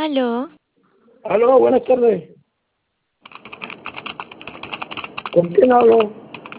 Aló, Aló, buenas tardes. ¿Con quién hablo?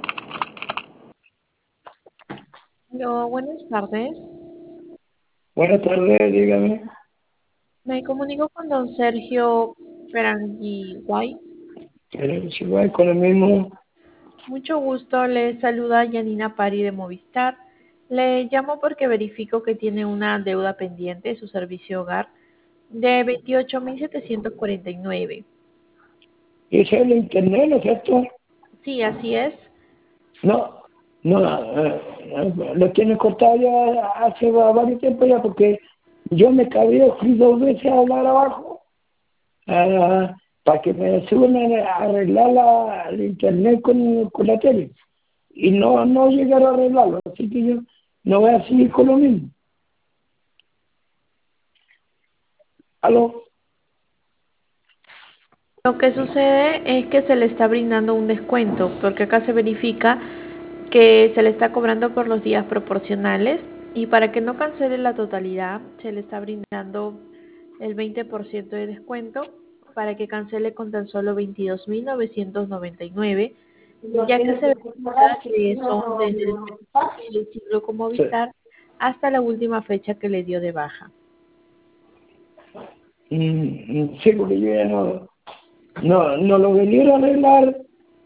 Hola, buenas tardes. Buenas tardes, dígame. Me comunico con don Sergio Ferangiguay. ¿Eres igual con el mismo? Mucho gusto, le saluda Yanina Pari de Movistar. Le llamo porque verifico que tiene una deuda pendiente de su servicio hogar de 28.749. ¿Ese es el internet, no es cierto? Sí, así es. No, no, lo tiene cortado ya hace varios tiempo ya porque yo me cabía, fui 2 veces a hablar abajo para que me suban a arreglar el internet con la tele. Y no llegaron a arreglarlo, así que yo no voy a seguir con lo mismo. ¿Aló? Lo que sucede es que se le está brindando un descuento, porque acá se verifica que se le está cobrando por los días proporcionales y para que no cancele la totalidad se le está brindando el 20% de descuento para que cancele con tan solo 22.999, ya que se verifica que son desde el principio del ciclo con Sí. Movistar hasta la última fecha que le dio de baja. Sí, porque yo ya no lo vinieron a arreglar.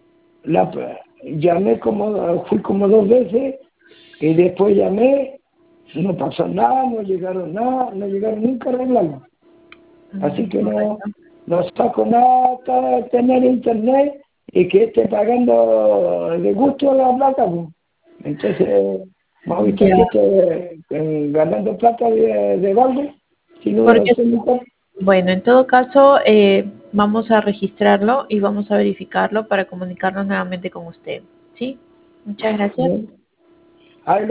Llamé fui como 2 veces y después llamé, no pasó nada, no llegaron nada, no llegaron nunca a arreglarlo. Así que Correcto. no saco nada hasta tener internet y que esté pagando de gusto la plata, pues. Entonces, Movistar Ya. que esté ganando plata de balde, si no Porque, se me bueno, en todo caso, vamos a registrarlo y vamos a verificarlo para comunicarnos nuevamente con usted. ¿Sí? Muchas gracias.